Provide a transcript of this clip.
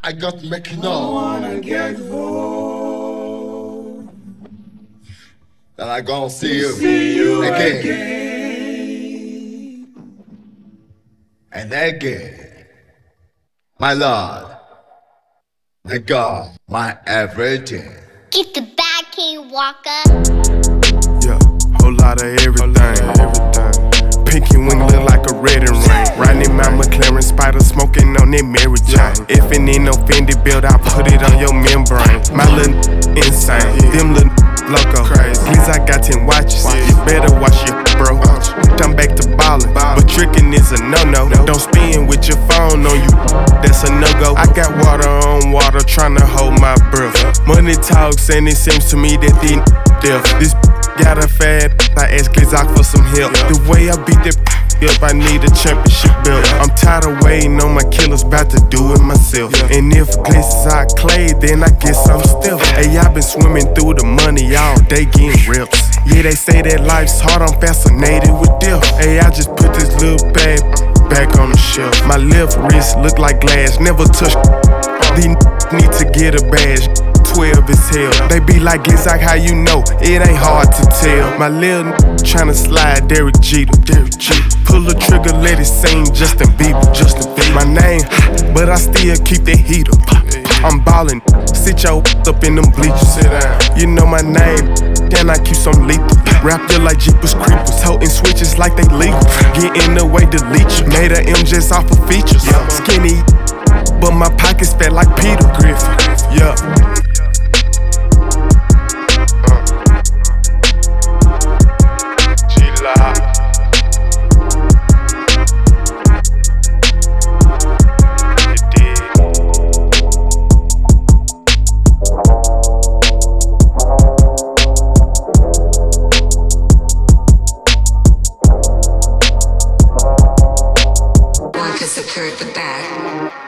I got to make you I know wanna get home. that I gonna see See you you again again. and again. My Lord, my God, my everything. Get the back, King Walker. Yeah, whole lot of everything. Pinky wing look like a red and rain. Riding my McLaren Spider, smoking on that Mary Jane. If it ain't no Fendi build, I put it on your membrane. My little insane, them little loco. Please, I got 10 watches. You better watch your bro. I'm back to ballin', but tricking is a no-no. Don't spin with your phone on you, that's a no-go. I got water on water, tryna hold my breath. Money talks and it seems to me that these deaf. This got a fad, I ask Glizak for some help. The way I beat that up, I need a championship belt. I'm tired of waiting on my killers, bout to do it myself. And if Glizak clay, then I guess I'm still. Hey, I been swimming through the money all day getting rips. Yeah, they say that life's hard, I'm fascinated with death. Hey, I just put this little bag back on the shelf. My left wrist look like glass, never touch. These need to get a badge. 12 as hell. They be like, Glizak, how you know? It ain't hard to tell. My lil' tryna slide Derek Jeter. Pull the trigger, let it sing Justin Bieber. My name, but I still keep the heater. I'm ballin', sit your up in them bleachers. You know my name, then I keep some lethal. Rap you like Jeepers Creepers, toting switches like they legal. Get in the way, delete you. Made a M just off of features. Skinny, but my pockets fat like Peter Griffin. Yeah. One has occurred with that.